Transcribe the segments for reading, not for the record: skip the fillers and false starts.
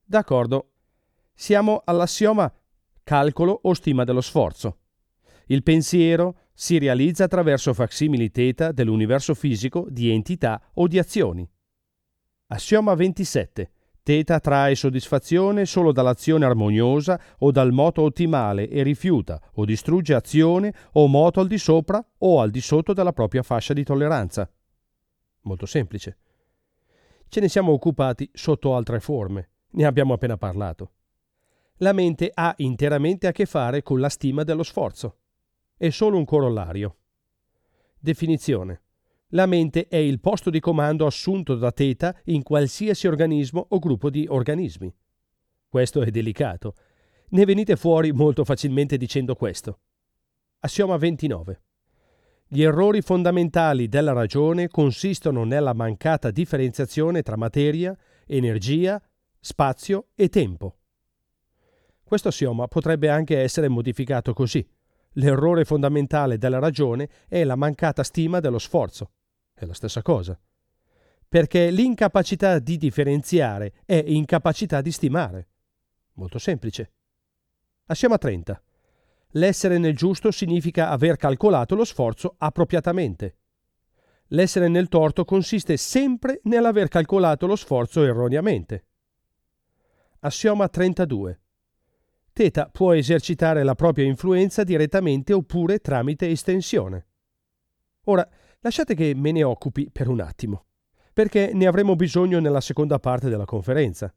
D'accordo. Siamo all'assioma calcolo o stima dello sforzo. Il pensiero si realizza attraverso facsimili θ dell'universo fisico di entità o di azioni. Assioma 27. Θ trae soddisfazione solo dall'azione armoniosa o dal moto ottimale e rifiuta o distrugge azione o moto al di sopra o al di sotto della propria fascia di tolleranza. Molto semplice. Ce ne siamo occupati sotto altre forme. Ne abbiamo appena parlato. La mente ha interamente a che fare con la stima dello sforzo. È solo un corollario. Definizione. La mente è il posto di comando assunto da θ in qualsiasi organismo o gruppo di organismi. Questo è delicato. Ne venite fuori molto facilmente dicendo questo. Assioma 29. Gli errori fondamentali della ragione consistono nella mancata differenziazione tra materia, energia, spazio e tempo. Questo assioma potrebbe anche essere modificato così. L'errore fondamentale della ragione è la mancata stima dello sforzo. È la stessa cosa. Perché l'incapacità di differenziare è incapacità di stimare. Molto semplice. Assioma 30. L'essere nel giusto significa aver calcolato lo sforzo appropriatamente. L'essere nel torto consiste sempre nell'aver calcolato lo sforzo erroneamente. Assioma 32. θ può esercitare la propria influenza direttamente oppure tramite estensione. Ora, lasciate che me ne occupi per un attimo, perché ne avremo bisogno nella seconda parte della conferenza.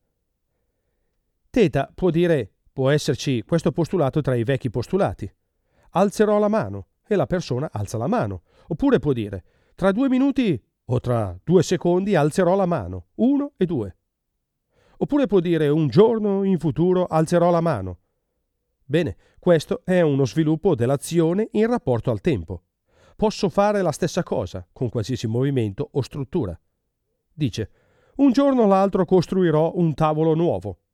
θ può esserci questo postulato tra i vecchi postulati. Alzerò la mano e la persona alza la mano. Oppure può dire, tra 2 minuti o tra 2 secondi alzerò la mano, 1 e 2. Oppure può dire, un giorno in futuro alzerò la mano. Bene, questo è uno sviluppo dell'azione in rapporto al tempo. Posso fare la stessa cosa con qualsiasi movimento o struttura. Dice, un giorno o l'altro costruirò un tavolo nuovo.